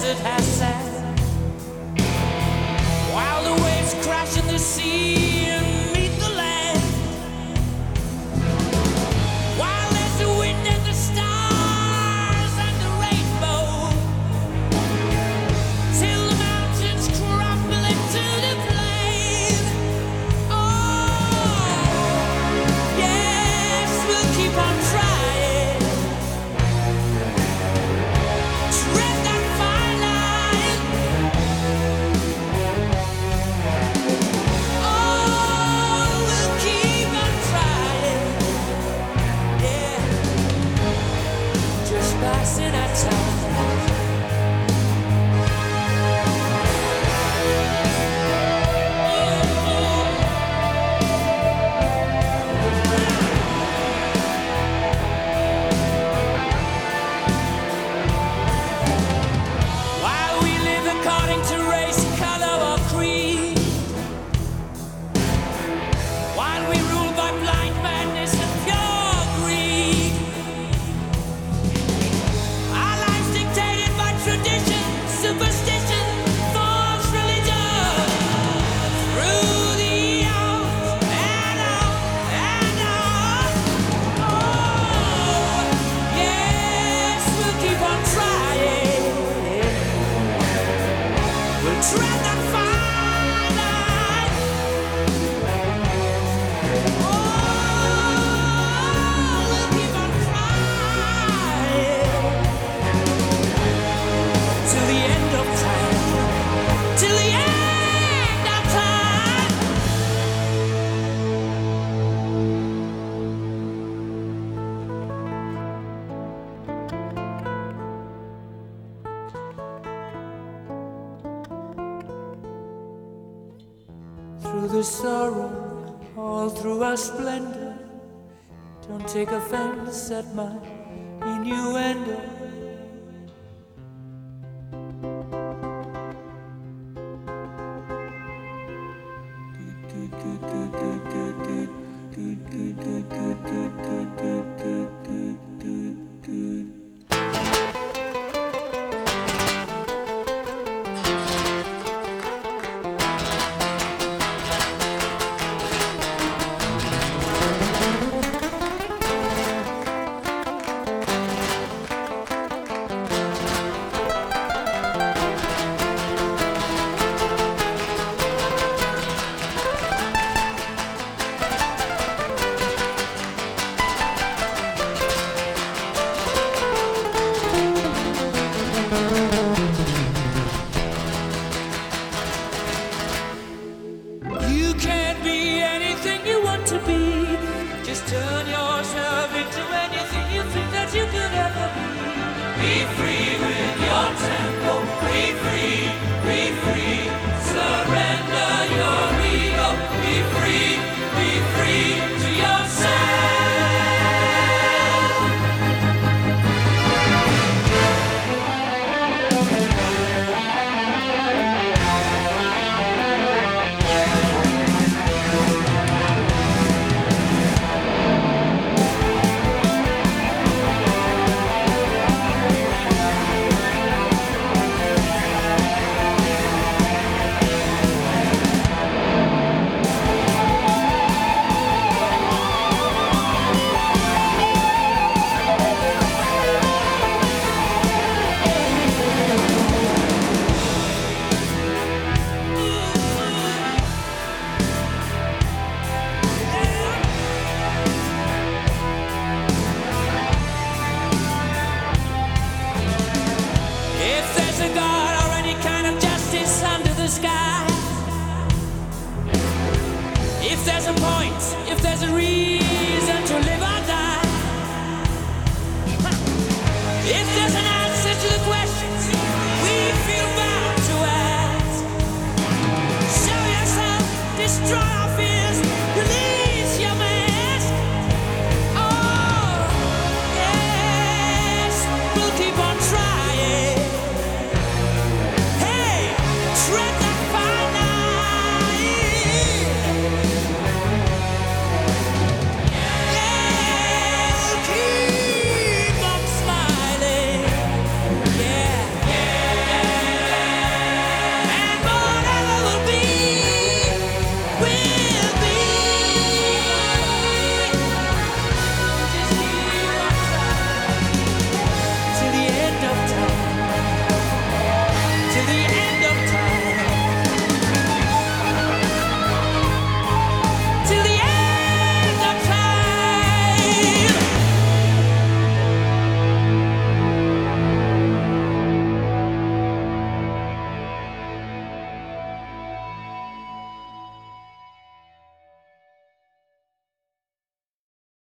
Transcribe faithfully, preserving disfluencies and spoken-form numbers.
desert has sat, while the waves crash in the sea and meet the land, while there's the wind and the stars and the rainbow, till the mountains crumble into the plain. Oh, yes, we'll keep on trying. Tread that fine line. Oh, we'll keep on trying. Yeah, just passing our time. While we live according to race, color, or creed, while we rule by blind madness and pure greed, our lives dictated by tradition, superstition, false religion, through the hours and on and on. Oh, yes, we'll keep on trying. We'll tread that fine line. Oh, we'll keep on trying till the end of time, till the end of time. Through the sorrow, all through our splendor, don't take offense at my innuendo. You can't be anything you want to be. Just turn yourself into anything you think that you could ever be. Be free with your tempo. Be free, be free. Surrender your ego. Be free, be free to yourself. If there's a God or any kind of justice under the sky, if there's a point, if there's a reason to live or die, if there's an answer to the questions we feel bound to ask, show yourself, destroy